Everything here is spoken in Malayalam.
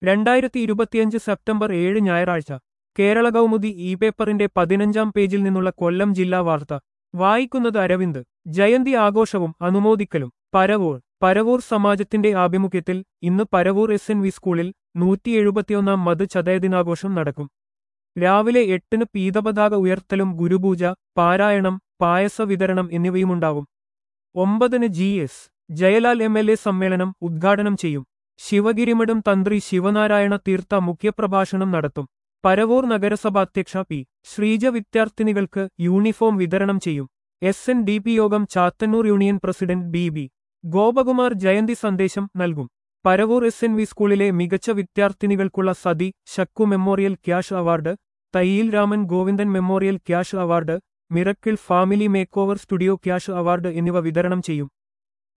2025 സെപ്റ്റംബർ 7 ഞായറാഴ്ച കേരള കൗമുദി ഇ പേപ്പറിന്റെ 15-ാം പേജിൽ നിന്നുള്ള കൊല്ലം ജില്ലാ വാർത്ത വായിക്കുന്നത് അരവിന്ദ്. ജയന്തി ആഘോഷവും അനുമോദിക്കലും. പരവൂർ സമാജത്തിന്റെ ആഭിമുഖ്യത്തിൽ ഇന്ന് പരവൂർ SNV സ്കൂളിൽ 171-ാം മതചതയദിനാഘോഷം നടക്കും. രാവിലെ 8-ന് പീതപതാക ഉയർത്തലും ഗുരുപൂജ, പാരായണം, പായസ വിതരണം എന്നിവയുമുണ്ടാവും. 9-ന് GS ജയലാൽ MLA സമ്മേളനം ഉദ്ഘാടനം ചെയ്യും. ശിവഗിരിമഠം തന്ത്രി ശിവനാരായണ തീർത്ഥ മുഖ്യപ്രഭാഷണം നടത്തും. പരവൂർ നഗരസഭാധ്യക്ഷ പി. ശ്രീജ വിദ്യാർത്ഥിനികൾക്ക് യൂണിഫോം വിതരണം ചെയ്യും. SNDP Yogam Chathannoor union president BB Gopakumar ജയന്തി സന്ദേശം നൽകും. പരവൂർ SNV സ്കൂളിലെ മികച്ച വിദ്യാർത്ഥിനികൾക്കുള്ള Sathi Shakku memorial cash award, Thayyil Raman Govindan memorial cash award, miracle family makeover studio cash award എന്നിവ വിതരണം ചെയ്യും.